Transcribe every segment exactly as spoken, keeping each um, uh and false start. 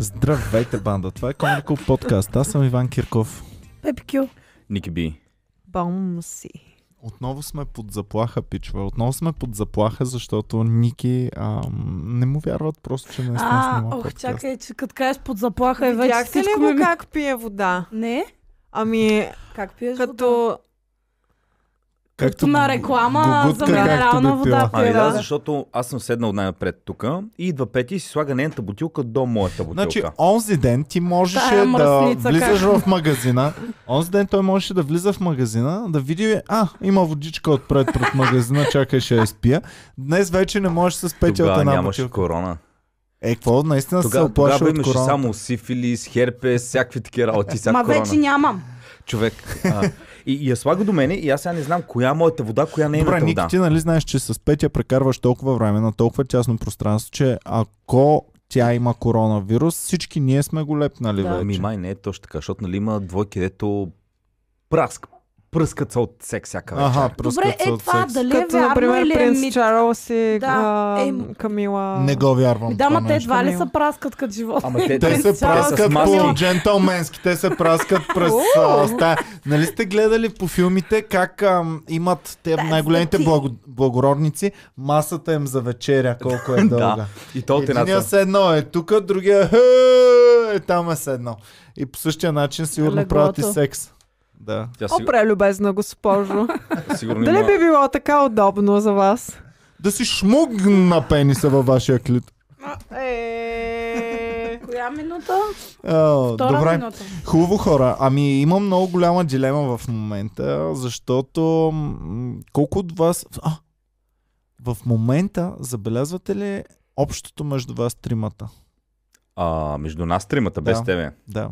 Здравейте, банда! Това е Comedy Club подкаст. Аз съм Иван Кирков. Пепи Кю. Ники Би. Бомси. Отново сме под заплаха, пичове. Отново сме под заплаха, защото Ники ам, не му вярват просто, че не сме снимал А, ох, подкаст. чакай, че като кажеш под заплаха е вече Видяхте ли всичко го ми... как пие вода? Не? Ами, Как пиеш вода? като... Както на реклама гугутка, за минерална както би вода. пила. Ами пира. да, защото аз съм седнал най-напред тук и идва Пети и си слага нейната бутилка до моята бутилка. Значи, онзи ден ти можеше Тая да мръсница, влизаш как? в магазина. Онзи ден той можеше да влиза в магазина, да види, а, има водичка отпред пред магазина, чакай ще я изпия. Днес вече не можеш с Петя от Тогава една нямаше бутилка. корона. Е, какво? Наистина се Тогава, оплаши тогава от имаше корона. само сифилис, херпес, всякакви такива работи, всяка Ма корона. вече нямам. Човек. А, и, и я слага до мене и аз сега не знам коя е моята вода, коя не е Добре, моята Ники, вода. ти нали знаеш, че с Петя прекарваш толкова време на толкова тясно пространство, че ако тя има коронавирус, всички ние сме го лепнали Да. вече. Ами май не е точно така, защото нали има двойки, дето пръск, пръскат се от секс всяка вечер. Аха, Добре, пръскат се е от това секс. дали е Като, вярно например, или е принц мит? Чарлз и Да, а, е- Камила. Не го вярвам. Да, ма това те нещо. едва ли Камила. са праскат като живота. Ама те, Те се Цяло праскат с маски. по джентълменски, те се праскат през а, стая. Нали сте гледали по филмите как ам, имат те That's най-големите the tea. благо, благородници, масата им за вечеря, колко е дълга. Да. И то от Единия едната. седнал е тук, другия е там е седнал. И по същия начин сигурно Леглото. правят и секс. Да. Тя О, сигур... прелюбезна госпожо. сигурно Дали има... би било така удобно за вас? Да си шмугна пениса във вашия клит. Е... Коя минута? А, Втора добре. минута. Хубаво, хора. Ами има много голяма дилема в момента, защото м- колко от вас... А, в момента забелязвате ли общото между вас тримата? А, между нас тримата, без Да. тебе. Да.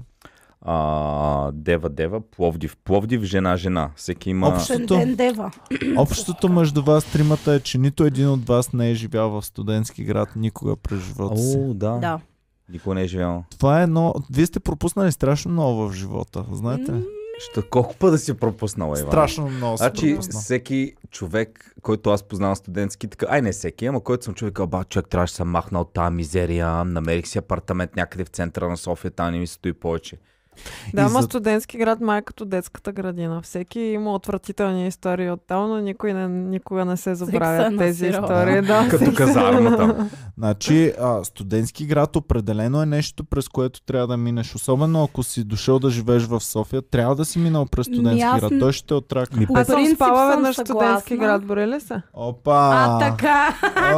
А, Дева, Дева, Пловдив, Пловдив, жена, жена. Всеки има... Общо. Ден ден дева. Общото между вас тримата е, че нито един от вас не е живял в студентски град никога през живота си. О, да. Да. Никой не е живял. Това е едно... Вие сте пропуснали страшно много в живота, знаете? Ще колко пъти да си пропуснала, Иван? Страшно много се Значи пропуснал. всеки човек, който аз познавам студентски, така, ай не всеки, ама който съм човек, ба, човек трябваше да се махна от тази мизерия, намерих си апартамент някъде в центъра на София, там не ми се стои повече. Да, И ама за- студентски град май е като детската градина. Всеки има отвратителни истории оттам, но никой не, никога не се забравя е тези насирал. истории. Да, Като всеки се- казармата. Значи, а, студентски град определено е нещо, през което трябва да минеш. Особено ако си дошъл да живееш в София, трябва да си минал през студентски Ми, аз град. н- Той ще те отракне. По Аз съм принцип спала съм веднъж в студентски съгласна. град, бори ли се? Опа! А, така.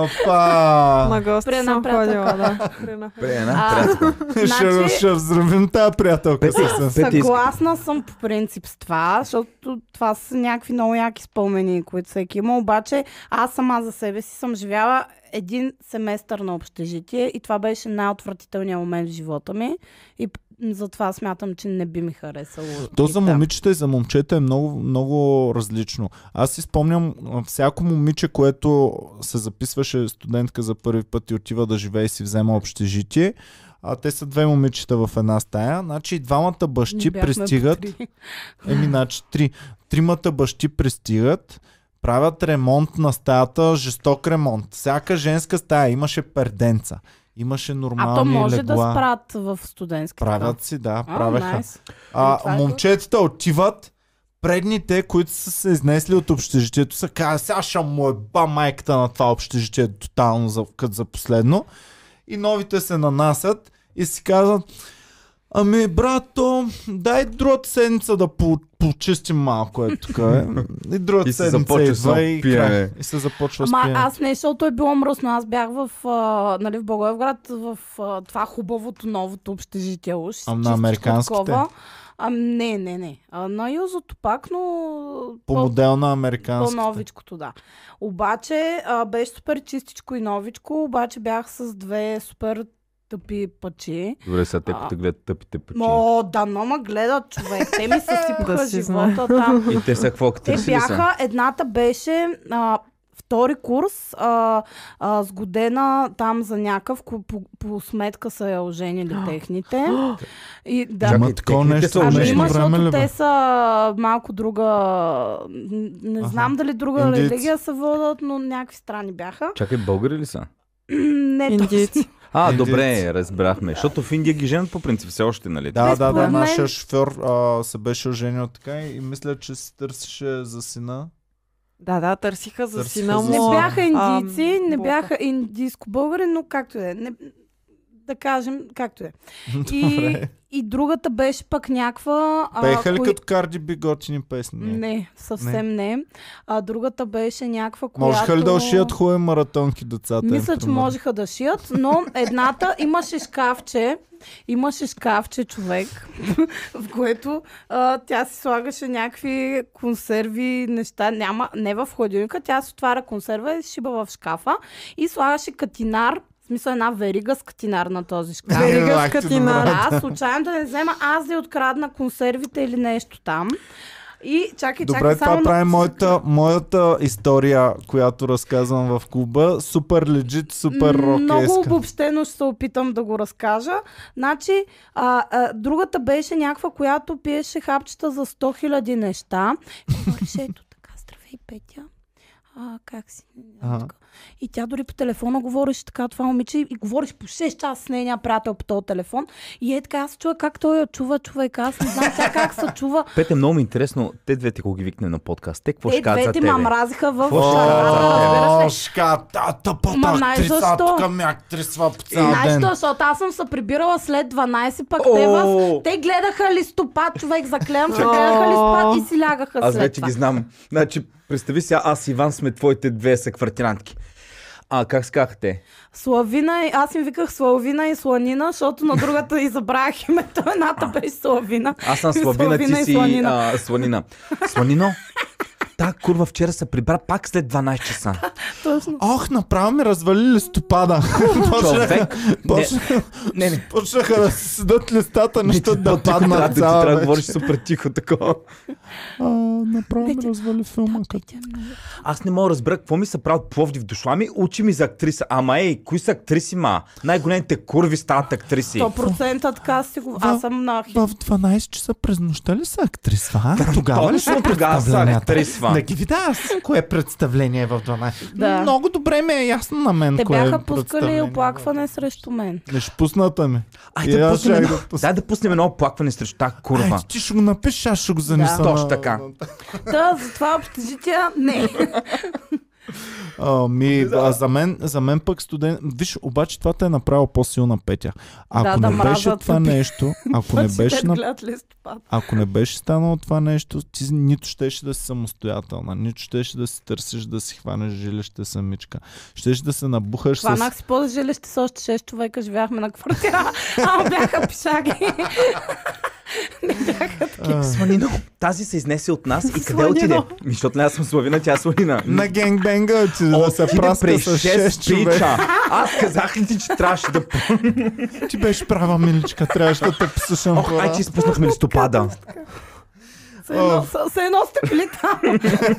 Опа! На гости При съм напред ходила, така. да. При напред. Бре, една А, приятелка. Ще, Значи- ще взривим тази приятелка Пети, съвсем. Пети, Съгласна съм по принцип с това, защото това са някакви много яки спомени, които всеки има. Обаче аз сама за себе си съм живяла един семестър на общежитие и това беше най-отвратителният момент в живота ми. И п- затова смятам, че не би ми харесало. То и за там. момичета и за момчета е много, много различно. Аз си спомням а, всяко момиче, което се записваше студентка за първи път и отива да живее и си взема общежитие. А те са две момичета в една стая. Значи двамата бащи Ние бяхме пристигат. по три. Еми, значи три. Тримата бащи пристигат, правят ремонт на стаята, жесток ремонт. Всяка женска стая имаше перденца. Имаше нормални А то може легла. да спрат в студентски. Правят си, да, А, правеха. найс. А, Това е момчетата отиват, предните, които са се изнесли от общежитието, са казали, сега ще му еба майката на това общежитие тотално за, като за последно. И новите се нанасят и си казват, ами брато, дай другата седмица да по- почистим малко е тук. Е. И другата И се седмица започва с идва и пиене. край. И се започва с Ама пиене. аз не, защото е било мръсно. Аз бях в, а, нали, в Благоевград, в а, това хубавото новото общежитие. Уж, А на чистичко американските? такова. А, не, не, не. А, на юзото пак, но По модел на американските. по-новичкото, да. Обаче а, беше супер чистичко и новичко, обаче бях с две супер тъпи пъчи. Добре, сега те А. като гледат тъпите пъчи. Мо, да, но ма гледат човек. Те ми съсипаха Да си живота там. И те са какво, като Те ли са? бяха, едната беше а, втори курс, а, а, сгодена там за някакъв, ко- по, по сметка са я оженили техните. И, да. Чакай, Ама такова техните нещо са в Ами оженени. днешно има, време ли защото бе? те са малко друга... н- Не Аха. знам дали друга Индийци. религия се водят, но някакви страни бяха. Чакай, българи ли са? Не точно. Индийци. А, Индийци. добре, разбрахме. Защото в Индия ги женят по принцип все още, нали? Да, да, да, според мен- нашия шофьор а, се беше оженил така и мисля, че се търсеше за сина. Да, да, търсиха за Търсиха сина за му. Не О, бяха а, индийци, не Бока. бяха индийско-българи, но както е. Не, да кажем, както е. И, Добре. и другата беше пък някаква... а, Пееха ли кои- като Карди Би готини песни? Не, съвсем не. не. А другата беше някаква, която... Можеха ли да ушият хубави маратонки децата? им, Мисля, че примерно? можеха да шият, но едната имаше шкафче, имаше шкафче човек, в което а, тя си слагаше някакви консерви, неща, няма, не в хладилника, тя си отваря консерва и шиба в шкафа и слагаше катинар, в смисъл една верига с катинар на този шкаф. Е, Верига лак с ти катинар. добра. Да, случайно да не взема аз да й открадна консервите или нещо там. И чакай, Добре, чакай, това само прави на- моята, моята история, която разказвам в клуба. Супер легит, супер Много рокеска. обобщено ще се опитам да го разкажа. Значи, а, а, другата беше някаква, която пиеше хапчета за сто хиляди неща. Говореше, ето така, здравей, Петя. А, как си? Ага. Така. И тя дори по телефона говореше така, това момиче, и говориш по шест часа с нейния приятел по този телефон. И е така, аз чува как той я чува, човек. Аз не знам тя как се чува. Пете, много ми е интересно, те двете, кога ги викне на подкаст, те какво Те ще кажат за двете тебе? ме мразиха в Какво ще шарата, кажат за тебе? разбираш ли? О, шка, та, тъпата Ма, знаеш актриса, защо? тук ми актрисва по цял Знаеш ден. що, защото аз съм се прибирала след дванайсет, пък О! те, в... те гледаха листопад, човек, заклевам, че гледаха листопад и си лягаха Аз след вече това. ги знам. Значи, представи сега, аз и Иван сме твоите две съквартирантки. А, как скаха те? Славина, и- аз им виках Славина и Сланина, защото на другата и забравях името, едната беше Славина. Аз съм Славина, ти Славина и си Сланина. а, Сланина. Сланино, та курва вчера се прибра пак след дванайсет часа. Точно. Ох, направо ми развали листопада. Човек, не, Почнаха, не, не. почнаха да се седат листата, нещата да По-тихо трябва паднат да ти цяла трябва да вечер. говориш супер тихо такова. А, направо ми Петя. развали филма. като- Петя, много. Аз не мога да разбера какво ми се прави от Пловдив. Дошла ми, учи ми за актриса. Ама ей, кои са актриси, ма? Най-големите курви стават актриси. сто процента така си го... Аз съм на хит. В дванайсет часа през нощта ли са актрисва? Тогава ли Точно са тогава са представленията? актрисва. Да ги видя аз кое представление е в дванайсет. Да. Много добре ми е ясно на мен Те кое е бяха пускали представление. оплакване срещу мен. Не ще пусната ми. Ай, И да аз пуснем щях едно, да пусна. дай да пуснем едно оплакване срещу тази курва. Ай, ти ще го напишеш, аз ще го занеса. Да. на- Точно така. Та, за това общежития, не. А, ми, а, за, мен, за мен пък студент... Виж, обаче това те е направил по-силна Петя. Ако Да, да не беше мразят това те. нещо, ако не Те беше, на... гледат листопад. ако не беше станало това нещо, ти нито щеше да си самостоятелна, нито щеше да си търсиш да си хванеш жилище самичка. Щеше да се набухаш с... Хванах си по жилище с още шест човека, живяхме на квартира, ама бяха пишаги. Не бяха такива. А, Сланино, тази се изнесе от нас и къде Сланино. отиде? Ми, защото не аз съм Славина, тя е Сланина. на генгбенга отиде да се Отиде праска при с шест шест човека. пича. Аз казах ли ти, че трябваше да... Ти беше права, миличка, трябваше да те писа Ох, шампура. ай, че изпуснахме листопада. Все едно, все едно сте били там.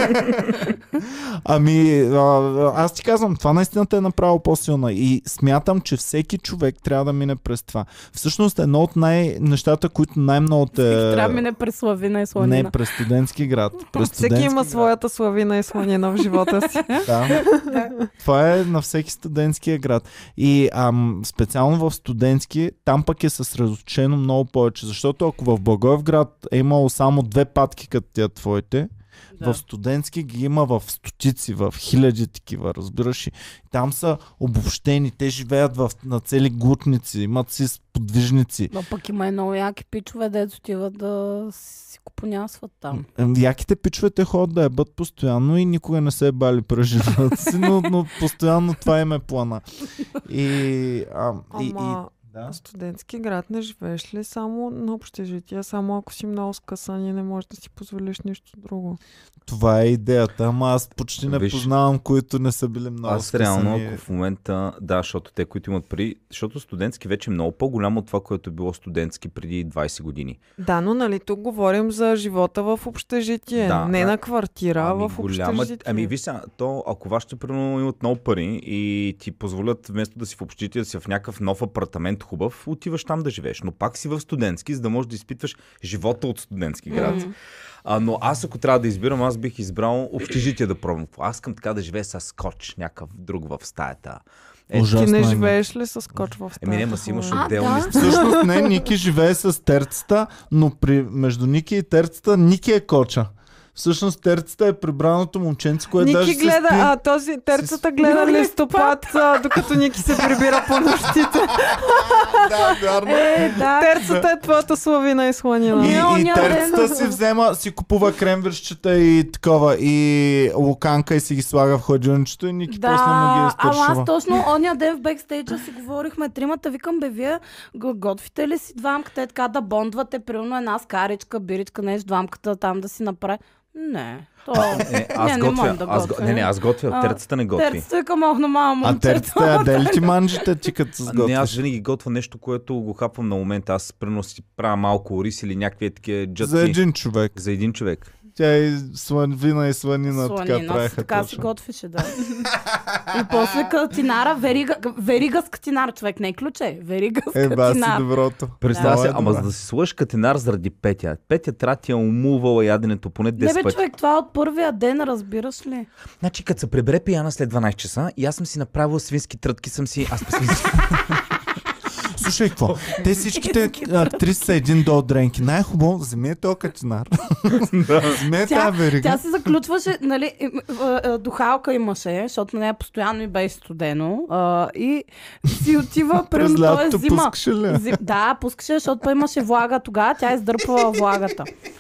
Ами, а, аз ти казвам, това наистина те е направило по-силна и смятам, че всеки човек трябва да мине през това. Всъщност едно от най-нещата, които най-много те... Трябва да мине през Славина и Сланина. Не, през студентски град. През Всеки студентски има град. своята Славина и Сланина в живота си. Да. Това е на всеки студентския град. И ам, специално в студентски, там пък е съсредоточено много повече. Защото ако в Благоевград е имало само две патки като тия твоите, Да. в студентски ги има в стотици, в хиляди такива, разбираш. И там са обобщени, те живеят в, на цели глутници, имат си подвижници. Но пък има и много яки пичове, дето отиват да си купонясват там. Ем, Яките пичовете ходят да ебат постоянно и никога не се е бали през живота си, но, но постоянно това им е плана. И, а, и, и, Ама да. студентски град не живееш ли само на общежития, само ако си много скъсан и не можеш да си позволиш нищо друго? Това е идеята, ама аз почти не Виж, познавам, които не са били много Аз реално, скъсани. ако в момента, да, защото те, които имат пари, защото студентски вече е много по-голямо от това, което е било студентски преди двайсет години. Да, но нали тук говорим за живота в общежитие, Да, не да. на квартира, Ами, в голяма... общежитие. Ами виж сега, то, ако вашите примерно имат много пари и ти позволят вместо да си в общежитие да си в някакъв нов апартамент, хубав, отиваш там да живееш. Но пак си в студентски, за да можеш да изпитваш живота от студентски град. Mm. А, но аз ако трябва да избирам, аз бих избрал общежитие да пробвам. Аз искам така да живея с скотч, някакъв друг в стаята. Е, Ужасно Ти не е, живееш ли с скотч в стаята? Еми не, ма си имаш А, отделни... да. Всъщност не, Ники живее с терцата, но при, между Ники и терцата Ники е коча. Всъщност терцата е прибраното момченце, което даже Ники се гледа, спи. а този терцата гледа листопад, а, докато Ники се прибира по нощите. Да, вярно. Е, да. Терцата е твоята славина и сланина. И, Не, и оня терцата ден- си взема, си купува кремвирщета и такова, и луканка и си ги слага в хладилничето и Ники после му ги Да, ама изтършува. аз точно оня ден в бекстейджа си говорихме тримата, викам, бе, вие г- готвите ли си двамката е така да бондвате, примерно една скаричка, биричка, нещо, двамката там да си направи? Не. То... Не, аз не, не готвя. мога да аз, го- готвя. не, не, аз готвя. А, Терцата не готви. Терцата викам, ох, на мама А момчето. терцата яде ли ти манджите, ти като се А, Не, аз сготвиш? винаги готвя нещо, което го хапвам на момента. Аз примерно си правя малко рис или някакви такива джатки. За един човек. За един човек. Тя и сланвина и сланина така Сланина, правиха така си точно. готвеше, да. И после катинара, верига, верига с катинара, човек, не е ключе, верига с Е, ба си катинар. доброто. Представя Много се, е ама добре. за да си сложиш катинар заради Петя. Петя трябва ти е умувала яденето поне Не десет бе, пъти. човек, това е от първия ден, разбираш ли? Значи, като се прибере пияна след дванайсет часа и аз съм си направил свински трътки, съм си... Аз свински... Слушай, какво? Те всичките актриси са един до дренки. Най-хубаво, вземи е този катинар. Вземи е Тя- тази верига. Тя се заключваше, нали, им- а, а, духалка имаше, защото на нея постоянно и беше студено. А, и си отива, През примерно, той лятото зима. пускаше ли? Зи- Да, пускаше, защото той имаше влага тогава, тя издърпала влагата.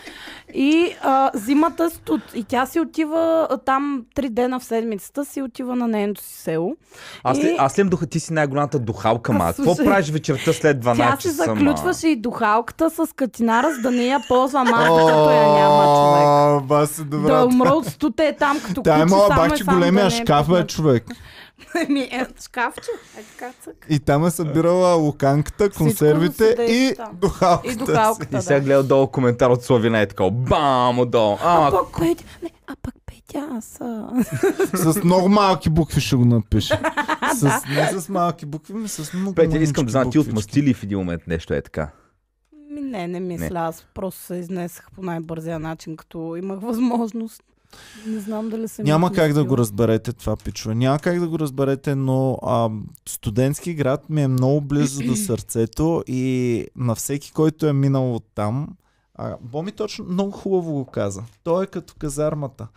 И а, зимата студ. И тя си отива а, там три дена в седмицата, си отива на нейното си село. Аз, ли, И- аз ли имам духа, ти си най-голямата духалка, ма. Какво Слушай, правиш вечерта след Тя дванайсет си часа, ма? заключваше и духалката с катинара, за да не я ползва малко, като я няма човек. О, ба си Да добра. умра от стуте е там, като Тя е куче, имала само бахче е само големия да не е шкаф, бе, пуснат. човек. Еми, е, шкафче. Е така цък. И там е събирала луканката, консервите за да и е там. духалката. И си. духалката, И сега да. гледа долу коментар от Славина и така, бам, отдолу. А А, пък Петя, не, а пък Петя, аз... а, С много малки букви ще го напише. С, не с малки букви, ми с много Петя, искам да знам, ти буквички. отмъсти ли в един момент нещо е така? Ми, не, не мисля. Аз просто се изнесах по най-бързия начин, като имах възможност. Не знам дали съм... Няма как да измислила. го разберете това, пичове. Няма как да го разберете, но а, студентски град ми е много близо до сърцето и на всеки, който е минал оттам, а, Боми точно много хубаво го каза. Той е като казармата.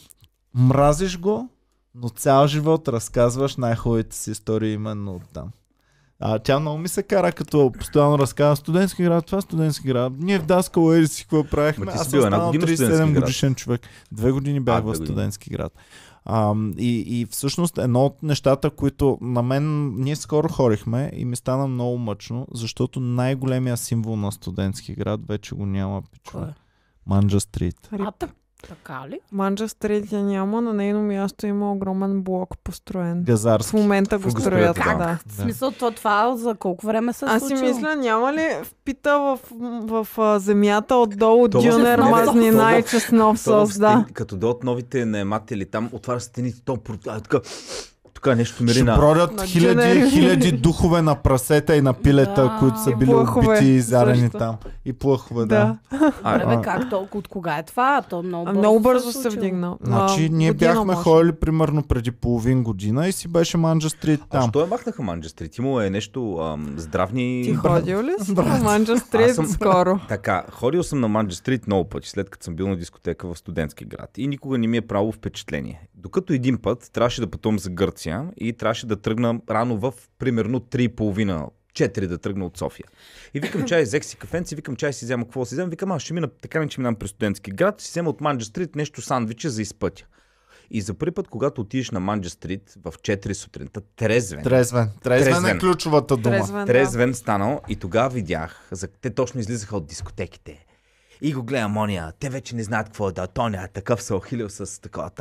Мразиш го, но цял живот разказваш най-хубавите си истории именно оттам. А, тя много ми се кара, като постоянно разказва студентски град, това студентски град. Ние в Даскало Еди си какво правихме. Ма ти си Аз бил съм една станал година в трийсет и седем студентски град. годишен човек. Две години бях А, в две години. студентски град. А, и, и всъщност едно от нещата, които на мен, ние скоро хорихме и ми стана много мъчно, защото най-големия символ на студентски град вече го няма, пичове. Кой е? Манджа Стрит. А, так, така ли? Манджа Стрит я няма, на нейно място има огромен блок построен. В Газарски. момента Го го строят, строят, да. да. В смисъл, това, това за колко време се е Аз си случило? мисля, няма ли впита в, в, в земята отдолу То в- дюнер, Чеснов мазнина сос. и чеснов То в сос, да. стен- Като дойдат новите наематели, там отваря стените, то про- а, така, тук нещо мири Ще на... бродят на хиляди, дженери. хиляди духове на прасета и на пилета, Да. които са И били плъхове убити и изярени също. там. И плъхове, да. Да. А, Добре, бе, как толкова? От кога е това? То много А, бързо, много бързо се, е се случило. вдигна. Значи А, ние година, бяхме може. ходили примерно преди половин година и си беше Манджа Стрит а там. що я махнаха Манджа Стрит? Имало е нещо ам, здравни... Ти ходил ли си на Манджа Аз Стрит съм- скоро? Така, ходил съм на Манджа Стрит много пъти, след като съм бил на дискотека в студентски град. И никога не ми е правило впечатление. Докато един път трябваше да пътувам за Гърция и трябваше да тръгна рано в примерно три и половина, четири да тръгна от София. И викам чай, взех си кафенци, викам чай си взема какво да си взема. Викам, аз ще мина, така не че минам през студентски град, си взема от Манджа Стрит нещо сандвиче за изпътя. И за първи път, когато отидеш на Манджа Стрит в четири сутринта, трезвен, Трезвен. Трезвен е Трезвен. ключовата дума. Трезвен, да. трезвен станал и тогава видях, за... те точно излизаха от дискотеките. И го гледам ония, те вече не знаят какво е да, Тоня, такъв се охилил с такова та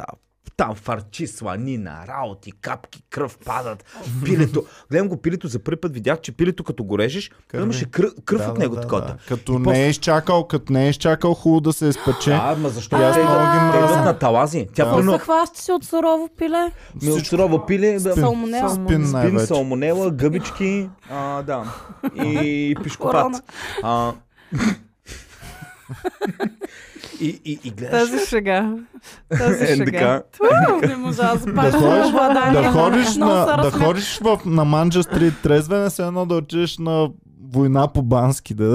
там фарчи, сланина, раоти, капки, кръв падат. Пилето. Гледам го пилето за първи път, видях, че пилето като го режеш, Кърви. имаше кръв, кръв Да, от да, него да, такова. да. Като И не после- е изчакал, като не е изчакал хубаво да се изпече. Да, ма защо аз те много ги идват- те мразя. идват на талази? Тя Да. Какво пълно се хващаш от сурово пиле? ми от сурово пиле, да, Салмонела. Салмон- Спин спин, най-вече. салмонела, гъбички, а, да, и пишкопат. Корона. А, и, и, и гледаш... Тази шега. Тази Е, шега. така. Не можа да Да запазиш ходиш, обладание. да ходиш, Много на, се да разсмях. ходиш в, на Манджа Стрит трезвене, все едно да отидеш на война по Бански. Да.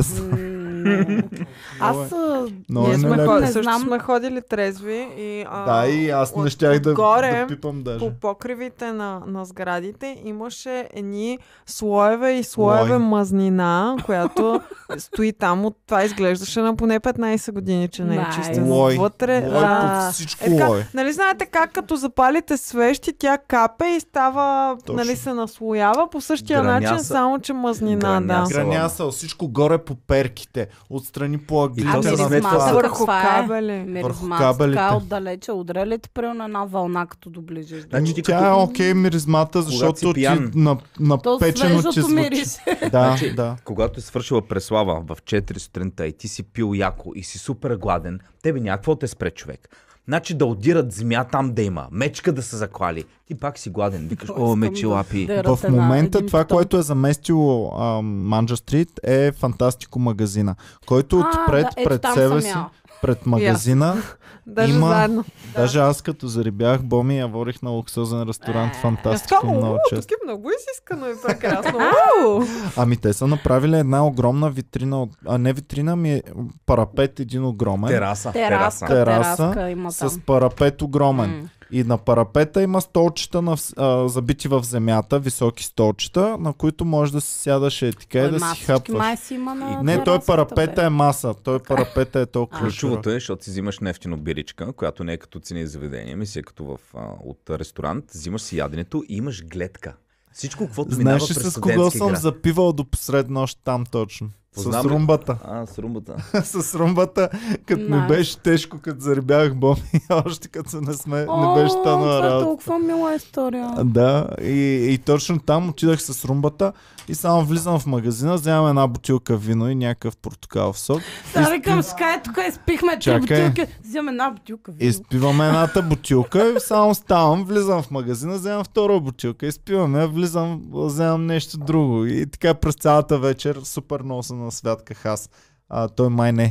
М, Аз а, Много Ние е сме нелепо. ходили, не също знам. сме ходили трезви и а, Да, и аз не от- щях да, отгоре, да пипам даже. по покривите на, на сградите имаше едни слоеве и слоеве Слой. мазнина, която стои там. От това изглеждаше на поне петнайсет години, че не е Найс. чистено. Лой. Вътре, Лой да. по всичко Е, така, лой. нали знаете как като запалите свещи, тя капе и става, Точно. нали се наслоява по същия Граняса. начин, само че мазнина, Граняса. да. Гранясал, всичко горе по перките, отстрани по И то аглите се на сметва това. с- Върху Това е. кабели. Миризма, кабелите. така отдалече, удря ли те прямо на една вълна, като доближиш до... Значи ти Тя е като- окей миризмата, защото си ти пиян. на, на То печено ти свежото звучи. мирише. Да, Значи, да. Когато е свършила преслава в четири сутринта и ти си пил яко и си супер гладен, тебе някакво те спре човек. Значи да удират змия там да има, мечка да се заклали. Ти пак си гладен, викаш, о, мечи лапи. Да. В момента един това, питон. което е заместило Манджа Стрит е Фантастико магазина, който А, отпред да, ето пред там себе съм си, яла. пред магазина, Даже Има- заедно. даже аз като зарибях Боми, я водих на луксозен ресторант Е, Фантастико Аз много о, често. тук е много изискано и прекрасно. Ау! Ами те са направили една огромна витрина, от- а не витрина, ми е парапет един огромен. Тераса. Тераска, Тераса тераска има там. С парапет огромен. М. И на парапета има столчета на, вс- а, забити в земята, високи столчета, на които може да си сядаш е така и Той да си масички хапваш. май си има на Не, той терасата, парапета бе. е маса. Той парапета е толкова. Ключовото е, защото си взимаш нефтино биричка, която не е като цени и заведение, ми си е като в, а, от ресторант, взимаш си яденето и имаш гледка. Всичко, каквото минава Знаеш ли през с кого студентски съм град. запивал до посред нощ там точно? Познавам С ли? румбата. А, с румбата. С румбата, като ми Найс. беше тежко, като зарибях Боми, още като се не, сме, О, не беше станала това е работа. толкова мила история. Да, и, и точно там отидах с румбата и само влизам в магазина, вземам една бутилка вино и някакъв портокалов сок. Сега викам, скай, тук изпихме три Чакай. бутилки. Взимам една бутилка вино. Изпивам едната бутилка и само ставам, влизам в магазина, вземам втора бутилка, изпивам я, влизам, вземам нещо друго. И така през цялата вечер супер много се насвятках аз. А, той май не.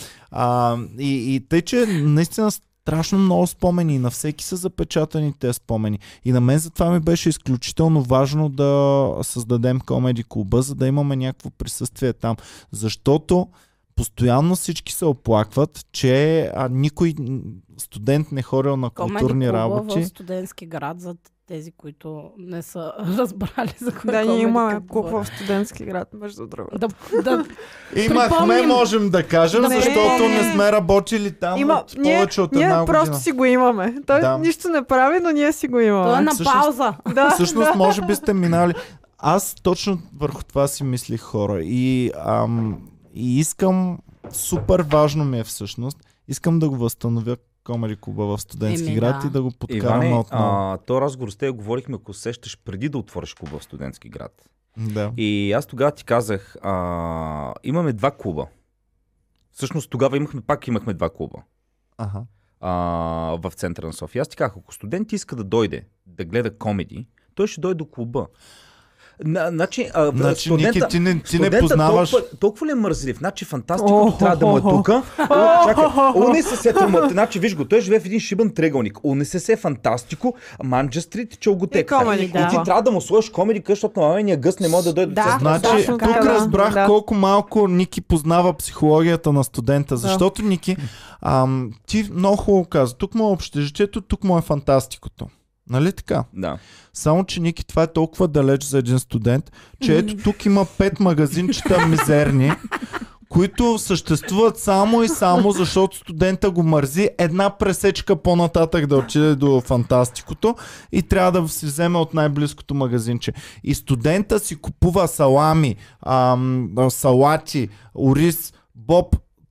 А, и, и тъй, че наистина страшно много спомени и на всеки са запечатани тези спомени. И на мен затова ми беше изключително важно да създадем комеди клуба, за да имаме някакво присъствие там. Защото постоянно всички се оплакват, че а, никой м, студент не ходил на Комеди културни клуба работи. в студентски град, за тези, които не са разбрали за кой Да, ние комеди имаме клуб клуб говоря. в студентски град, между другото. Да, да, Имахме, Припомним- можем да кажем, Да защото припомним. не сме работили там Има, от ние, повече от ние една просто година. си го имаме. Той Да. нищо не прави, но ние си го имаме. той е на Всъщност- пауза. Да, Всъщност, да. може би сте минали. Аз точно върху това си мислих, хора. И, ам, и искам, супер важно ми е всъщност, искам да го възстановя Комеди клуба в студентски Еми, град да. и да го подкараме Иване, отново. а, то разговор с теб говорихме, ако сещаш преди да отвориш клуба в студентски град. Да. И аз тогава ти казах, а, имаме два клуба. Всъщност тогава имахме, пак имахме два клуба Аха. а, в центъра на София. Аз ти казах, ако студент иска да дойде да гледа комеди, той ще дойде до клуба. На, значи, а, Значи, студента- Ники, ти не, ти не студента познаваш... Толкова, толкова ли е мързлив? Значи фантастикото О, трябва да му е хо, хо. тука. О, Чакай, о, не се сетва му. Значи, виж го, той живее в един шибан триъгълник. О, не се се фантастико, Манджа Стрит, Чолготек. И комеди И клуба. ти трябва да му сложиш комеди, защото на мамения гъс не може да дойде Да. до центъра. Значи, Точно тук така, да. разбрах Да. колко малко Ники познава психологията на студента, защото Ники, ам, ти много хубаво каза, тук му е общежитието, тук му е фантастикото. Нали така? Да. Само, че Ники, това е толкова далеч за един студент, че ето тук има пет магазинчета мизерни, които съществуват само и само защото студента го мързи една пресечка по-нататък да отиде до фантастикото и трябва да си вземе от най-близкото магазинче. И студента си купува салами, ам, салати, ориз, боб,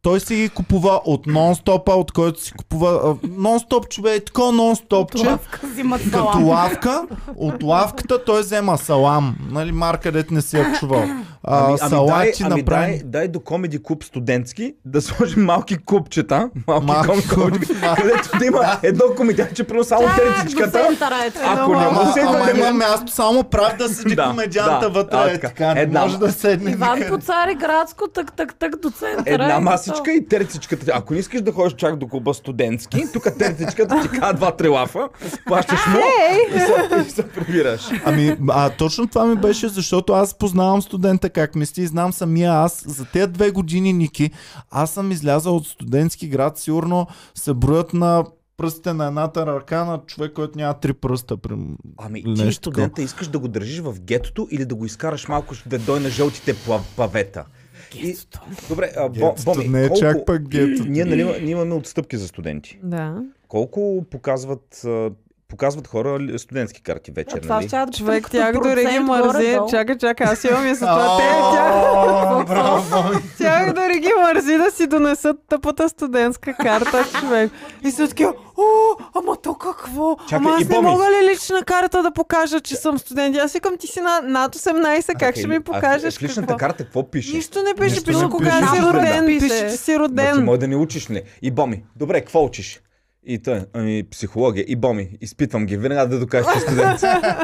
той си ги купува от нон-стопа, от който си купува а, нон-стоп, човек, тако нон-стоп, че Лавка взимат като салам. лавка, от лавката той взема салам, нали, марка, дет не си я чувал. А, Ами, ами, дай, салати ами направи... дай, дай до Comedy Club студентски да сложим малки купчета, малки Малки комеди, купчета. където да има едно комедианче, прямо само Чак до терцичката. центъра е това. Ако не Ама, му се ама даде има място само прав да седи Да, комедианта да, вътре, а, е така. така, не Една- може да седне Иван никъде. по Цариградско, так, так, так до центъра. Една е масичка и терцичката. Ако не искаш да ходиш чак до клуба студентски, тук терцичката ти казва два-три лафа, плащаш му и се, и се прибираш. Ами, а точно това ми беше, защото аз познавам студента как мисли и знам самия аз. За тези две години, Ники, аз съм излязъл от студентски град, сигурно се броят на пръстите на едната ръка на човек, който няма три пръста. При... Ами Нещо ти студента искаш да го държиш в гетото или да го изкараш малко да дой на жълтите пла- павета? И, добре, а, Бо, Гетото Боми, не е колко... чак пък гетото. Ние, нали, ние имаме отстъпки за студенти. Да. Колко показват, а, показват хора ли- студентски карти вечер, Това нали? ще да Човек, като тях дори ги процент мързи. горе-долу. Чакай, чакай, аз имам и за това. Те, тях, О, браво! тях дори ги мързи да си донесат тъпата студентска карта, човек. И са такива, о, ама то какво? Чакай, Ама и аз не Боми. мога ли лична карта да покажа, че съм студент? Аз викам, ти си на, над осемнайсет, как ще ми покажеш А в личната какво? карта какво пише? Нищо не пише, Нищо пише не кога пише. си Нищо роден, не пише, пише. че си Ма ти роден. може да не учиш, не? И Боми, добре, какво учиш? И той, ами психология. И Боми, изпитвам ги, веднага да докажеш, че студент.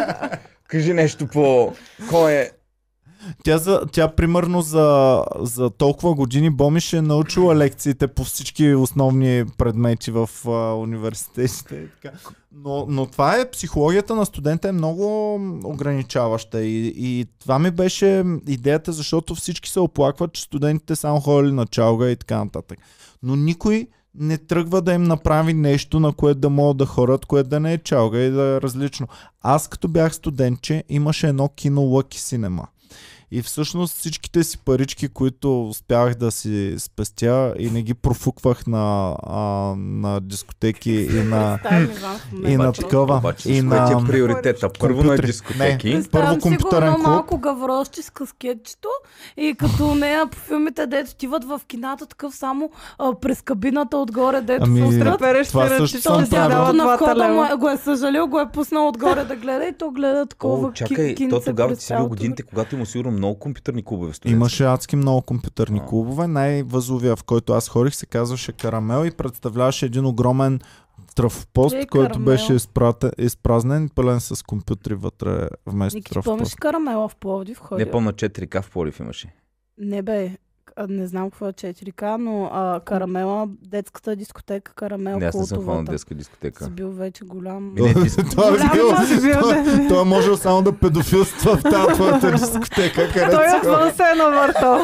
Кажи нещо по... Кой е... Тя, за, тя примерно за, за толкова години Боми ще е научила лекциите по всички основни предмети в а, университетите. и Така. Но, но това е, психологията на студента е много ограничаваща и, и това ми беше идеята, защото всички се оплакват, че студентите само ходили на чалга и така нататък. Но никой не тръгва да им направи нещо, на което да могат да ходят, което да не е чалга и да е различно. Аз като бях студентче, имаше едно кино Lucky Cinema. И всъщност всичките си парички, които успях да си спестя и не ги профуквах на, а, на дискотеки и на, Представям Иван в момента. и на Обаче- такова. Обаче, И с кое ти на е приоритета? Първо на компютри. дискотеки. Не. Представям Първо си го компютърен едно клуб. малко гаврощи с каскетчето и като нея по филмите, дето отиват в кината, такъв само а, през кабината отгоре, дето Ами, се устрят. Трепереш това ти също ръчите, съм ти Този си правил. дава дядото на двата входа му лева. е- го е съжалил, го е пуснал отгоре да гледа и то гледа такова О, чакай, кинце то тогава през ти си бил цялото годините, когато има сигурно много компютърни клубове в студентски. Имаше адски много компютърни А. клубове. Най-възловия, в който аз ходих, се казваше Карамел и представляваше един огромен трафопост, Е, който Карамел. беше изпрате, изпразнен и пълен с компютри вътре вместо Ники, ти помниш трафопост. Карамела в Пловдив? Ходил? Не пълна четири К в Пловдив имаше. Не бе, а, не знам какво е четири К, но а, Карамела, детската дискотека Карамел, Не, аз не съм хванал култовата. детска дискотека. Си бил вече голям. Ми не, ти си- Той е Голям бил, мъж си бил, той- да. той е можел само да педофилства в тази твоята дискотека, където Той си отвън се е навъртал.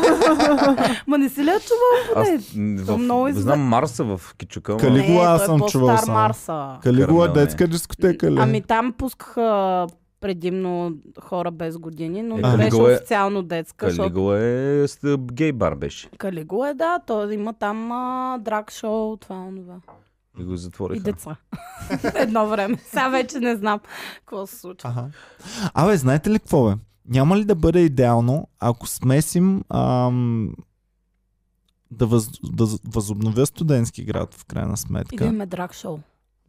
Ма не си ли я чувал Аз поне? м, То в, много известно. знам Марса в Кичука. ама- Кали- Калигула Не, аз той съм е чувал по-стар само. Марса. Калигула Карамел, не. детска дискотека ли? Ами там пускаха предимно хора без години, но Е, не беше Калигула е- официално детска. защото Калигула е с гей бар беше. Калигула е, да, то има там а, драг шоу, това, онова. И го И затвориха. деца. Едно време. Сега вече не знам какво се случва. Аха. Абе, знаете ли какво бе? Няма ли да бъде идеално, ако смесим ам, да, въз, да възобновя студентски град в крайна И да сметка? имаме драг шоу.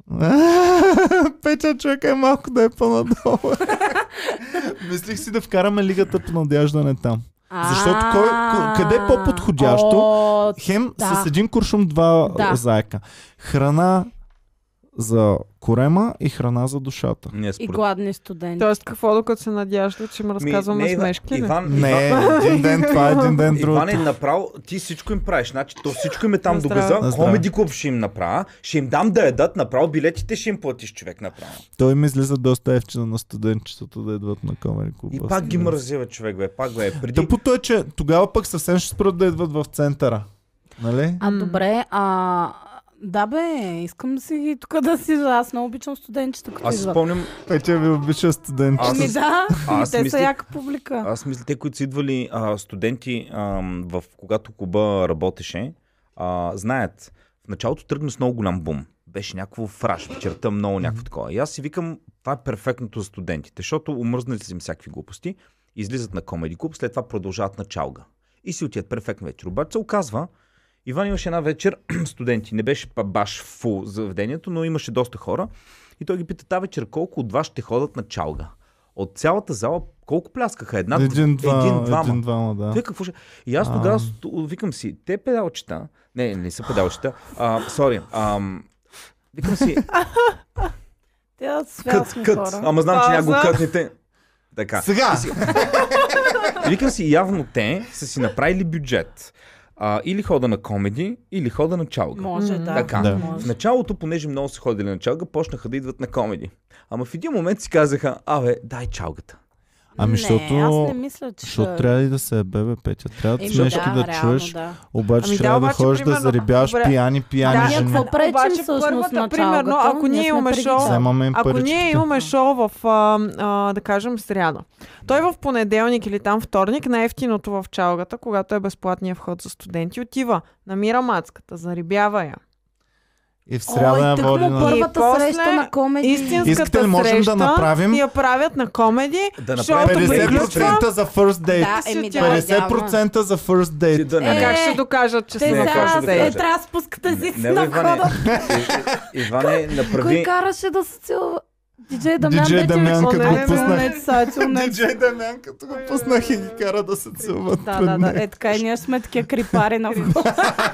Петя, чакай малко да е по-надолу. Мислих си да вкараме лигата по надяждане там. Защото кой- ко- къде е по-подходящо? О, Хем Да. с един куршум два Да. заека. Храна за корема и храна за душата. Не, И според... гладни студенти. Тоест, какво докато се надяжда, че им разказваме не, Ива- смешки ли? Иван, Не, Иван, един ден това, един ден друго. Иван е направо, ти всичко им правиш. Значи, то всичко им е там На до здраве. газа. На здраве. Комеди клуб ще им направя. Ще им дам да ядат. Направо билетите ще им платиш човек направо. Той ми излиза доста ефчина на студентчетата да идват на Комери Клуб. И пак ги мързи, бе, човек, бе. Пак, бе. Преди... Тъпото е, че тогава пък съвсем ще спрат да идват в центъра. Нали? А, М. добре, а... Да бе, искам да си тук да си... Аз много обичам студентчета, като Аз си идват. спомням, Петя ви обича студентче. Аз- Ами да, аз те са мислех- яка публика. аз мисля, те, които са идвали а, студенти, а, в, когато клуба работеше, а, знаят, в началото тръгна с много голям бум. Беше някакво фраш, вечерта много някакво такова. И аз си викам, това е перфектното за студентите, защото умръзнали са им всякакви глупости, излизат на Комеди Клуб, след това продължават на чалга. И си отият перфектно вечер. Обаче се оказва, Иван имаше една вечер студенти. Не беше па баш фул заведението, но имаше доста хора. И той ги пита, тази вечер колко от вас ще ходят на чалга? От цялата зала колко пляскаха? Една, Един, два, един, двама. един, двама, да. Той какво ще... И аз тогава а... викам си, те педалчета, не, не са педалчета, а, сори, ам, викам си, Те да кът, святсни кът, хора. ама знам, че някой Пауза. кътните. Така. Сега! И викам си, явно те са си направили бюджет. А, или хода на комеди, или хода на чалга. Може, М. да. Така. Да. Може. В началото, понеже много са ходили на чалга, почнаха да идват на комеди. Ама в един момент си казаха, абе, дай чалгата. Ами, не, защото... аз не мисля, че... Защото трябва и да се ебе, Петя. Трябва да Еми, смешки да, да, реално, чуеш. да. Обаче Ами да, трябва да обаче, ходиш да примерно, заребяваш добре. пияни, пияни Да, жени. какво пречим Обаче всъщност първата, на примерно, чалгата? ако ние сме имаме преди шоу- това. Вземаме им Ако паричките. ние имаме шоу в, а, а, да кажем, сряда, той в понеделник или там вторник, най-ефтиното в чалгата, когато е безплатният вход за студенти, отива, намира мацката, зарибява я. И в сряда Ой, я тъкмо води на... първата И после среща на комеди. Истинската Искате ли можем среща да направим- я правят на комеди, Да направим защото петдесет приключва. петдесет процента за first date. Да, еми да, петдесет процента за first Ти date. да не, А Е, как ще докажат, че Те са Не, на как сега ще first да е, кажа? date? трябва да спускате си не, на бе, Иване, входа. И- и- Иване, Кой направи... караше да се целува? Диджей Дамян, Диджей дете Дамян, ми- като О, го не, пуснах. не, Сачо, не. Диджей Дамян, като го пуснах и ги кара да се целуват Да, пред да, да. него. Е, така и ние сме такива крипари на входа.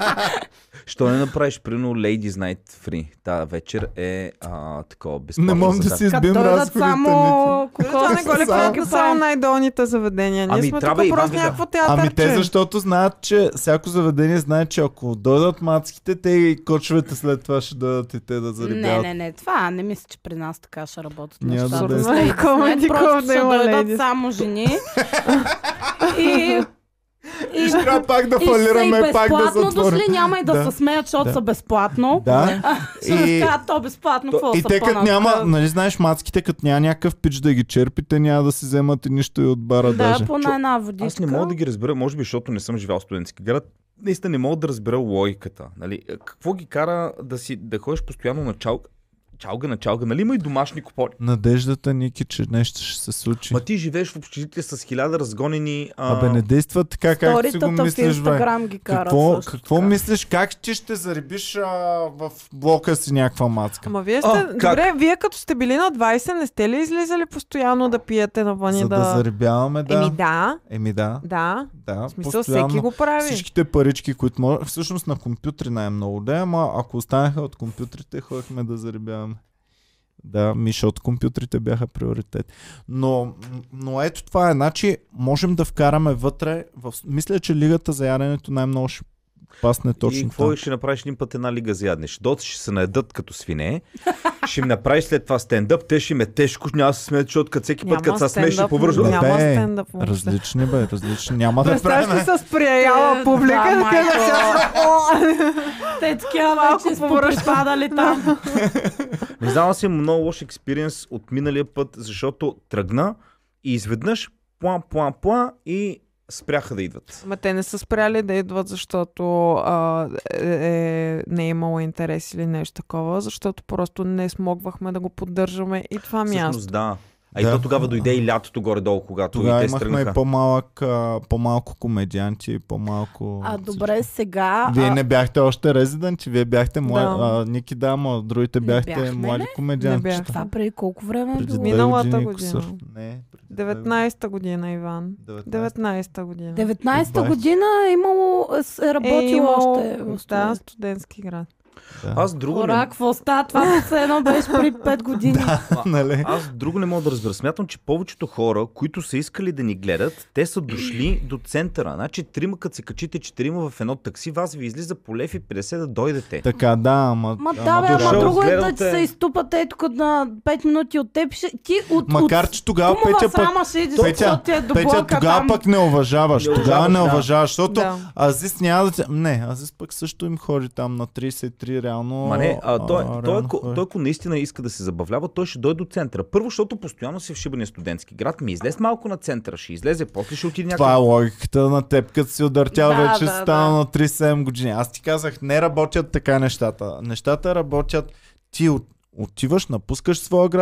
Що не направиш, примерно, Ladies Night Free? Та вечер е а, такова безплатно. Не можем да за си тях. Като избием дойдат разходите, само... Това не го ли Само- правят само най-долните заведения? Ние Ами, сме трябва тук Иван просто да- някакво театърче. Ами те защото знаят, че всяко заведение знае, че ако дойдат мацките, те и кочовете след това ще дойдат и те да Не, зарибяват. не, не, това не мисля, че при нас така ще работят Няма нещата. да е С така. Ladies Comedy Night просто Club да ще има дойдат ladies. само жени. И... И ще трябва пак да И са и фалираме, пак да безплатно затворим. дошли, няма и да, Да. се смеят, защото Да. са безплатно. Да. Ще И- разкажат то безплатно, какво И са те като по-напред. няма, нали знаеш, мацките като няма някакъв пич да ги черпи, те няма да си вземат и нищо и от бара Да, даже. по на една водичка. Аз не мога да ги разбера, може би, защото не съм живял в студентски град. Наистина не мога да разбера логиката. Нали? Какво ги кара да, си, да ходиш постоянно на чалга, чалга на чалга? Нали има и домашни купони? Надеждата, Ники, че нещо ще се случи. Ма ти живееш в общежитие с хиляда разгонени... А... Абе, не действа така, както си го Сторитата в мислиш, бе. Инстаграм ги карат Какво, също какво така. мислиш? Как ти ще зарибиш а, в блока си някаква мацка? Ама вие сте... А, как? Добре, вие като сте били на двайсет, не сте ли излизали постоянно да пиете навън и За да, да... зарибяваме, да. Еми да, Еми да. да. Да, В смисъл, постоянно. всеки го прави. Всичките парички, които може... Всъщност на компютри най-много да е, ама ако останаха от компютрите, ходихме да зарибяваме. Да, ми, защото компютрите бяха приоритет. Но, но ето това е. Значи, можем да вкараме вътре. В... Мисля, че лигата за яденето най-много ще пасне И точно какво там. ще направиш един път една лига за ядне? Ще дойдат, ще се наедат като свине, ще им направиш след това стендъп, те ще им е тежко, няма да се смеят, защото като всеки път, като се смееш, ще стендъп, повършва. Не, Няма бе, стендъп въобще. Различни, бе, различни. Няма да Представяш правим. ли с прияяла Е, публика? да, така да майко. се- Те такива Малко вече повръща. спопадали там. Не знам, аз имам много лош експириенс от миналия път, защото тръгна и изведнъж план, план, план и спряха да идват. Ма те не са спряли да идват, защото а, е, е, не е имало интерес или нещо такова, защото просто не смогвахме да го поддържаме и това място. Всъщност да. А и Да. то тогава дойде и лятото горе-долу, когато Тогава и те имахме стръгнаха. и по-малък, а, по-малко комедианти, по-малко... А добре, сега... Вие а, не бяхте още резиденти, вие бяхте млади. Да. А, Ники да, ама другите Не бяхте бяхме млади ли? комедианти. Не бях. Това преди колко време е Преди било? две Миналата години, година. косър. Не, преди две деветнайсета година, Иван. деветнайсета. деветнайсета година. деветнайсета Двайсет. година е имало, е работило е имало, още в да, студент. студентски град. Да. Аз друго Хора, не... какво става? Това все едно беше при пет години. Нали? Аз друго не мога да разбера. Смятам, че повечето хора, които са искали да ни гледат, те са дошли до центъра. Значи трима, като се качите четирима в едно такси, вас ви излиза по лев и петдесет да дойдете. Така, да, ама... Ма да, бе, ама дошъл, друго е да гледал ти те. се изтупат ей тук на пет минути от теб. Ще- Ти от, Макар, от че тогава кумова Петя пък... срама ще идиш, Петя, защото ти е до Петя, блока тогава там. пък не уважаваш. Не Тогава не уважаваш, да. уважаваш, защото Да. Азис няма да... те- Не, Азис пък също им ходи там на трийсет и три, реално... Ма не, а, той, а, той, реално ако, ходи. той, ако наистина иска да се забавлява, той ще дойде до центъра. Първо, защото постоянно си в шибания студентски град, ми излез малко на центъра, ще излезе, после ще отиде Това е някъде. логиката на теб, като си удъртял Да, вече да, си станал да. на трийсет и седем години. Аз ти казах, не работят така нещата. Нещата работят, ти от, отиваш, напускаш своя град,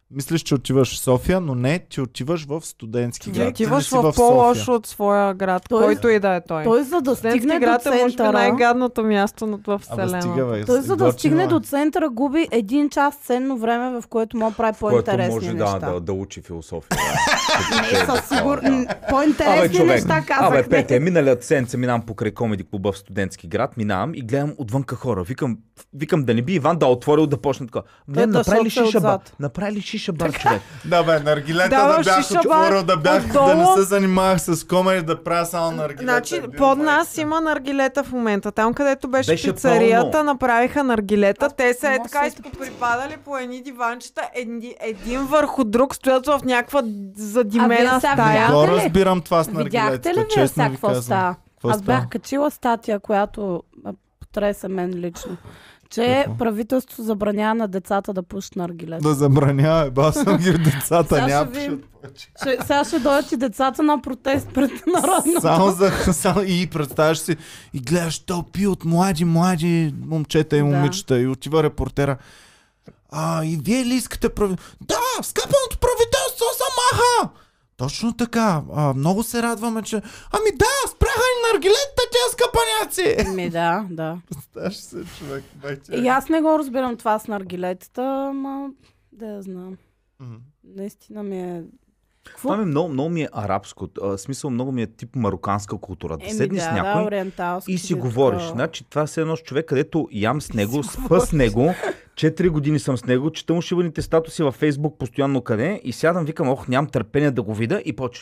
Мислиш, че отиваш в София, но не, че отиваш в студентски Ти град. отиваш Ти да си в в София. по-лошо от своя град, Той- който и да е той. Той за да Студентски стигне до град е може би центъра... най-гадното място в Абе, стига, Вселената. бе. Той за да готино стигне е. до центъра губи един час ценно време, в което може да прави Който по-интересни може неща. да, да, да учи философия. Не, със сигурно. Абе, По-интересни човек, неща казах. абе, Пете, миналият седмица минавам покрай комеди клуба в студентски град, минавам и гледам отвънка хора. Викам, викам да не би Иван да отворил да почне така. Гледам, да направи ли шоца шиша бар? отзад. Направи ли шиша бар, човек? Да, бе, наргилета Да, да в бях шиша отворил, да бар, бях, отдолу. да не се занимавах с комери, да правя само наргилета. Значи, Бил под майка нас си. има наргилета в момента. Там, където беше, Беше пицарията, пълно. направиха наргилета. Аз Те са е мога така да се изпоприпадали по едни диванчета, един, един върху друг, стоят в някаква А вие задимена сега стая. Не го Видяхте ли? разбирам това с Видяхте наргилетата, ли вие честно сега ви какво казвам. става? Какво Аз става? бях качила статия, която а, потреса мен лично. Че Какво? правителството забранява на децата да пушат наргилета. Да забранява, ба съм ги децата, Сега няма ще ви- пишат повече. Ще, сега ще дойдат и децата на протест пред народното. Само за... Само, и представяш си, и гледаш тълпи от млади, млади момчета и Да. момичета, и отива репортера. А, и вие ли искате правителство? Да, скъпаното правителство замаха! Точно така. А, много се радваме, че... Ами да, спряха ни наргилетата, тези скъпаняци! Ми да, да. Представяш се, човек. Байте. И аз не го разбирам това с наргилетата, ама да я знам. Мгм. Наистина ми е... Какво? Това ми много, много ми е арабско. А, смисъл, много ми е тип мароканска култура. Да Еми седнеш да, с някой да, ориенталски. и си да, говориш. такова. Значи това е едно с човек, където ям с него, си спа с него, четири години съм с него, чета му шибаните статуси във Фейсбук постоянно къде и сядам, викам, ох, нямам търпение да го видя и почва.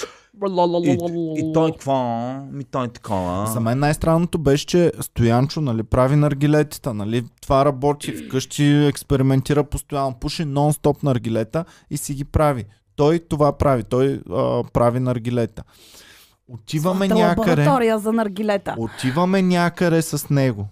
И, и той какво? Ми той такова. За мен най-странното беше, че Стоянчо, нали, прави наргилетата, нали, това работи вкъщи, експериментира постоянно, пуши нон-стоп наргилета и си ги прави. Той това прави, той а, прави наргилета. Отиваме Своята някъде, лаборатория за наргилета. отиваме някъде с него.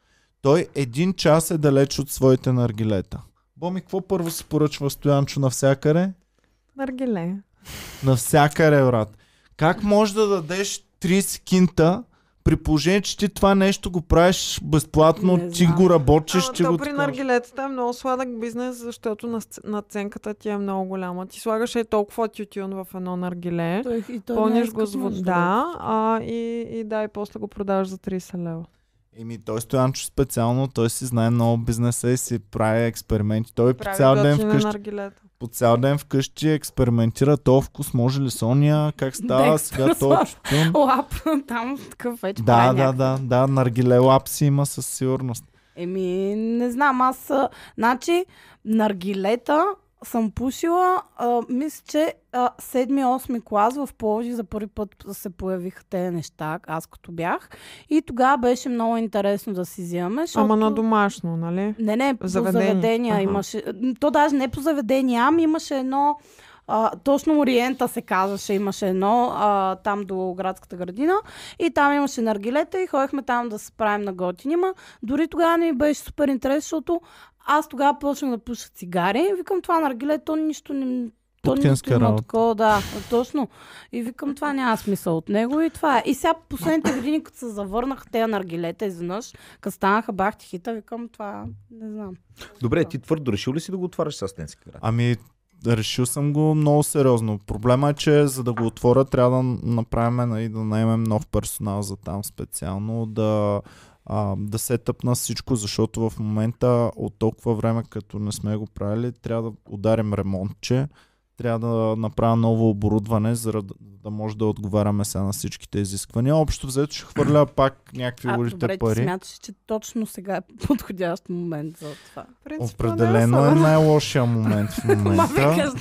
Той един час е далеч от своите наргилета. Боми, какво първо си поръчва Стоянчо навсякъде? Наргиле. Навсякъде, брат. Как можеш да дадеш трийсет кинта, при положение, че ти това нещо го правиш безплатно, Не ти знам. го работиш, Ама ти то го при такова. наргилетата е много сладък бизнес, защото наценката наценката ти е много голяма. Ти слагаш и толкова тютюн в едно наргиле, Той, и той не пълниш иска го с да може вода, да а, и, и да, и после го продаваш за трийсет лева. Еми, той Стоянчо специално, той си знае много бизнеса и си прави експерименти. Той по Прави цял ден готини вкъщи, наргилета. по цял ден вкъщи експериментира този вкус, може ли Соня, как става Декстър сега този тютюн. Лап, там такъв вече Да, прави да, някакво. да, да, наргиле лап си има със сигурност. Еми, не знам, аз... а, Значи, наргилета съм пушила, а, мисля, че а, седми-осми клас в Пловдив за първи път се появиха тези неща, аз като бях. И тогава беше много интересно да си взимаме, защото... Ама на домашно, нали? Не, не, по Заведение. заведения Аха. имаше. То даже не по заведения, ами имаше едно. А, точно Ориента се казваше, имаше едно а, там до градската градина и там имаше наргилета и ходихме там да се правим на готини. Ма дори тогава не ми беше супер интерес, защото аз тогава почнах да пуша цигари и викам това наргиле, то нищо не... То Путкинска нищо има работа. такова, да, точно. И викам, това няма смисъл от него и това е. И сега последните години, като се завърнаха тези наргилета изведнъж, като станаха бахти хита, викам, това не знам. Добре, ти твърдо решил ли си да го отваряш с студентски град? Ами, решил съм го много сериозно. Проблема е, че за да го отворя, трябва да направим, нали, да наемем нов персонал за там специално, да, а, да сетъпна всичко, защото в момента от толкова време, като не сме го правили, трябва да ударим ремонтче, трябва да направя ново оборудване, за да, да може да отговаряме сега на всичките изисквания. Общо взето ще хвърля пак някакви А, урите добре, ти пари. смяташ, че точно сега е подходящ момент за това. Принципно не Определено е особено. най-лошия момент в Ма момента. викаш,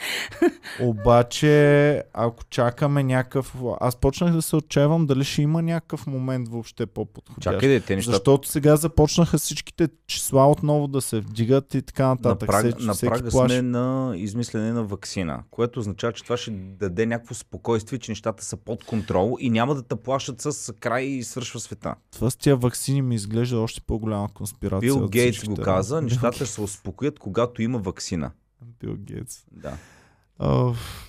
Обаче, ако чакаме някакъв... Аз почнах да се отчаявам дали ще има някакъв момент въобще по-подходящ. Чакай, де, те нещата. Защото сега започнаха всичките числа отново да се вдигат и така На, нататък. праг, Всеки- на всеки прага плаши. сме на измислене на ваксина, което означава, че това ще даде някакво спокойствие, че нещата са под контрол и няма да те плашат с край и свършва света. Това с тия ваксини ми изглежда още по-голяма конспирация. Бил от Гейтс всичките. го каза, Бил нещата ще се успокоят, когато има ваксина. Бил Гейтс. Да. А,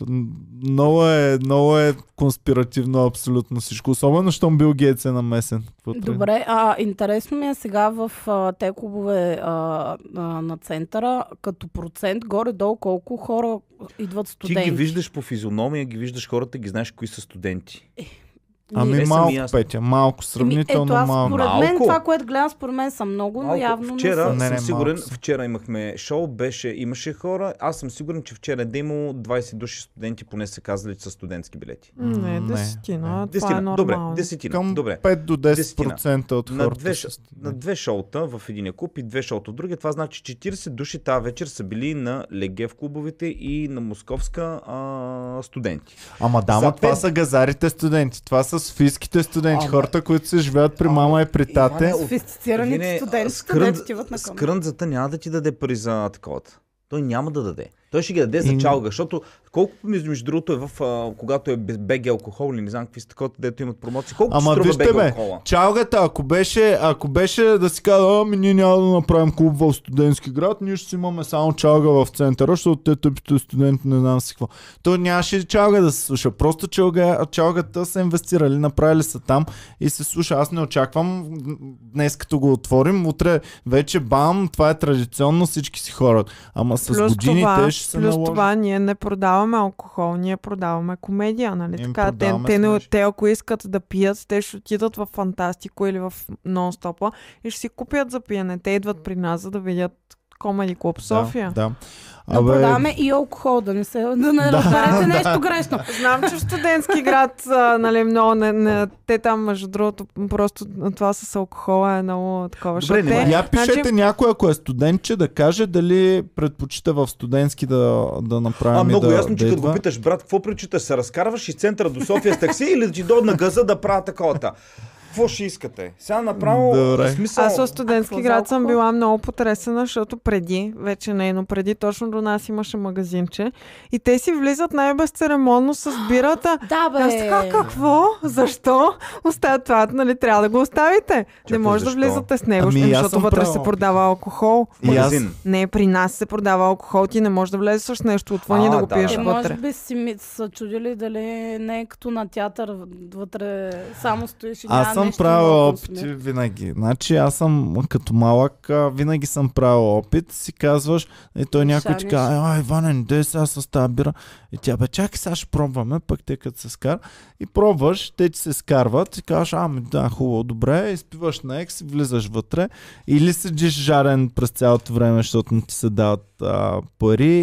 много, е, много е конспиративно абсолютно всичко. Особено, щом Бил Гейтс е намесен. Какво Добре, а, интересно ми е сега в а, те клубове а, а, на центъра, като процент, горе-долу колко хора идват студенти. Ти ги виждаш по физиономия, ги виждаш хората, ги знаеш кои са студенти. Ами Не са малко, ми ясно. Петя, малко, сравнително Еми, ето, аз, малко. според мен, Малко? това, което гледам, според мен са много, но Малко. явно Вчера не са. Не, не, съм сигурен, малко са. вчера имахме шоу, беше, имаше хора. Аз съм сигурен, че вчера е имало двайсет души студенти, поне са казали, че са студентски билети. Не, Не, десетина. не. Това е Десетина, добре, нормално. десетина, Към добре. пет до десет процента от На хората. две, са ш- студенти. на две шоута в единия клуб и две шоута в другия. Това значи четирийсет души тази вечер са били на Леге в клубовете и на Московска а, студенти. Ама да, За ама това пет- са газарите студенти. Това са софийските студенти. Ама- Хората, които се живеят при мама и при тате. Иване, Софистицираните Вине, студенти, скрън- където отиват на къмна. Скрънзата няма да ти даде пари за таковата. Той няма да даде. Той ще ги даде за И- чалга, защото колко между, между другото е в, а, когато е без БГ алкохол или не знам какви са такова, дето имат промоции. Колко Ама струва вижте БГ бе, алкохола? чалгата, ако беше, ако беше да си казва, ами ние няма да направим клуб в студентски град, ние ще си имаме само чалга в центъра, защото те тъпите студенти не знам си какво. То нямаше чалга да се слуша. Просто чалга, чалгата са инвестирали, направили са там и се слуша. Аз не очаквам днес като го отворим, утре вече бам, това е традиционно, всички си хорат. Ама с Плюс години това, те ще се плюс наложат. това ние не продаваме алкохол, ние продаваме комедия, нали? Им Така, те, продаваме те, не, смеш. те ако искат да пият, те ще отидат в Фантастико или в Нон-стопа и ще си купят за пиене. Те идват при нас, за да видят Комеди Клуб София. Да, да. Но продаваме и алкохол, да не се да не Да, разберете да. нещо грешно. Знам, че в студентски град, а, нали, много не, не, те там, между другото, просто това с алкохола е много такова. Добре, защото не, те, Я пишете значи, някой, ако е студентче, да каже дали предпочита в студентски да, да направим А, и много да, ясно, че да като го идва. питаш, брат, какво причиташ? Се разкарваш из центъра до София с такси или да ти дойда на газа да правя таковата? Какво ще искате? Сега направо Добре. смисъл... аз в А студентски какво за град съм алкохол? била много потресена, защото преди, вече не, но преди точно до нас имаше магазинче и те си влизат най-безцеремонно с бирата. Да, бе. Аз така, какво? Защо? Оставят това, нали, трябва да го оставите. Не Чакай, може да защо? влизате с него, Ами, ами, аз защото съм вътре правил се опит. продава алкохол. И аз, Магазин. Не, при нас се продава алкохол, ти не можеш да влезеш с нещо отвън и А, да го да, пиеш да. Е, може вътре. би си ми са чудили дали не е като на театър, вътре само стоиш и аз няма съм нещо правил много опити смир. винаги. Значи аз съм като малък, а, винаги съм правил опит. Си казваш, и той някой ти Шаниш. казва, ай, Иване, не дей сега с тази бира. И тя, бе, чакай, сега ще пробваме, пък те като се скар. И пробваш, те ти се скарват и казваш, ами да, хубаво, добре, изпиваш на екс, влизаш вътре. Или седиш жарен през цялото време, защото не ти се дават а, пари,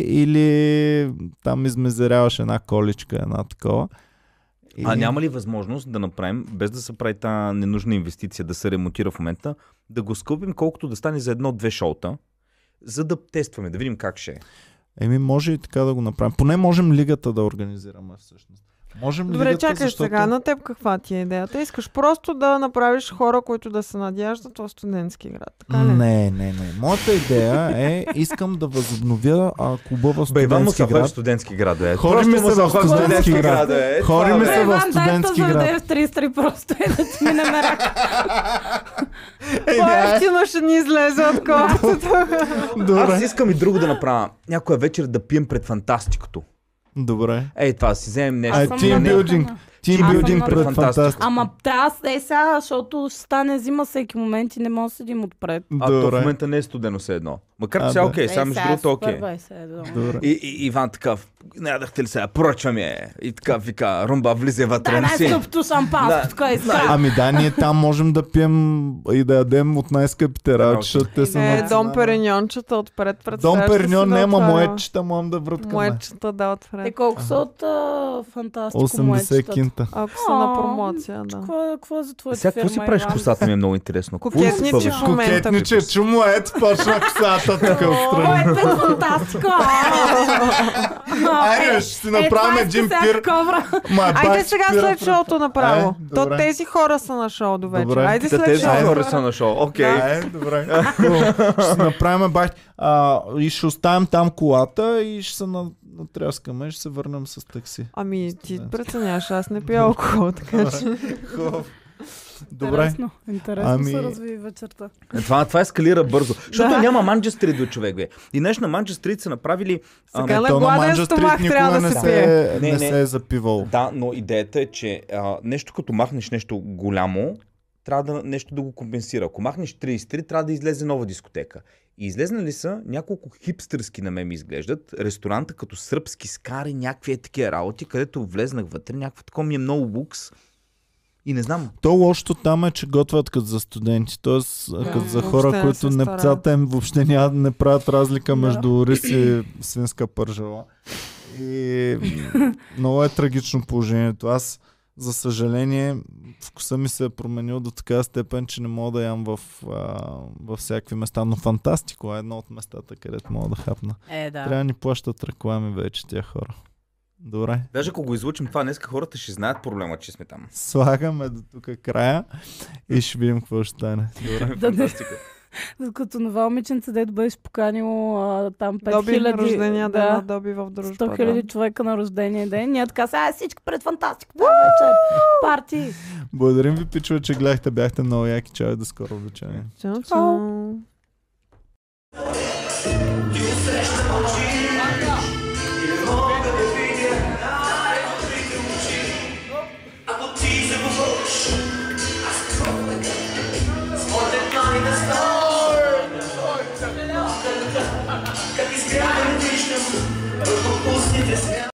или там измезеряваш една количка, една такова. И... А няма ли възможност да направим, без да се прави тази ненужна инвестиция, да се ремонтира в момента, да го скъпим колкото да стане за едно-две шоута, за да тестваме, да видим как ще е. Еми, може и така да го направим. Поне можем лигата да организираме всъщност. Можем Добре, лигата, чакай защото... сега, на теб каква ти е идеята? Искаш просто да направиш хора, които да се надяждат в студентски град. Така ли? Не, не, не. Моята идея е, искам да възобновя а, клуба в Бе, Иван студентски Мусафа е в град. студентски град, е. Хори Просто ми се в Мусафа е студентски град. е. Хори Това ми е. се в Иван, дай студентски да град. заведе в трийсет и три просто и да ти мине мерак. Е, По-ефтино ще ни излезе отколкото. Добре. Аз искам и друго да направя. Някоя вечер да пием пред фантастикото. Добре. Ей, това си вземем нещо. А, Аз съм тимбилдинг. надъхана. Тимбилдинг Аз съм пред надъхана. фантастика. Ама трябва е сега, защото ще стане зима всеки момент и не може да седим отпред. А то в Добре. момента не е студено все едно. Макар А, че сега да. окей, сега между другото окей. Първа е сега едно. Добре. И, и Иван такъв, надахте ли сега, поръчваме я. И така вика, румба влиза вътре. Да, не си. най-скъпто шампанско, Да. така иска. Ами да, ние там можем да пием и да ядем от най-скъпите работи, защото те са Не, на Дом цена. Периньончета отпред. Дом представяш ли си Периньон да няма отваря? моечета, можем да враткаме. Моечета да Те отпред. колко са от а, фантастико осемдесет моечетата? кинта. Ако са на А, промоция, да. Какво, какво е за твоята Сега какво си фирма, правиш Иван? косата ми е много интересно. Какво Кокетничи си в пъваш? момента. Кокетниче, чумо ето, почна косата тук отстрани. Моето е фантастико! Айде, ще си направим един пир. Ма, Айде бах сега спира след в- шоуто направо. Е, То добре. тези хора са на шоу до вечер. Добре. Айде Та след тези шоуто. хора са на шоу. Окей. Да, е, добре. Хубаво. Ще си направим бах. А, и ще оставим там колата и ще се на- натряскаме и ще се върнем с такси. Ами ти Да. преценяваш, аз не пия алкохол, така че. Хубаво. Добре. Интересно, интересно Ами- се разви вечерта. Е, Това, това ескалира бързо. Защото Да. няма Манчестър до човек, бе. И днес на Манчестър са направили... ам, Сега на То на гладен Манчестър стомах никога трябва да не се се, пие. не, Не, се не. е запивал. Да, но идеята е, че а, нещо като махнеш нещо голямо, трябва да нещо да го компенсира. Ако махнеш трийсет и три, трябва да излезе нова дискотека. И излезнали са няколко хипстърски на мен ми изглеждат. Ресторанта като сръбски скари, някакви е такива работи, където влезнах вътре, някакво такова ми е много лукс. И не знам. То лошото там е, че готвят като за студенти, т.е. като за въобще хора, не които се не стараят. пцата им въобще няма, не правят разлика Да. между рис и свинска пържела. И много е трагично положението. Аз, за съжаление, вкуса ми се е променил до такава степен, че не мога да ям в, а, във всякакви места. Но Фантастико е едно от местата, където мога да хапна. Е, да. Трябва да ни плащат реклами вече тия хора. Добре. Даже ако го излучим това днес, хората ще знаят проблема, че сме там. Слагаме до тук края и ще видим какво ще стане. Добре. Да, да. Фантастика. Като това момиченце, дето беше поканило а, там пет Доби хиляди... рождения ден на да, Доби в дружба. сто да. хиляди човека на рождения ден. Ние така сега всички пред Фантастика тази вечер. Парти! Благодарим ви, пичове, че гледахте. Бяхте много яки. Чао и до скоро вечеря. Чао, чао.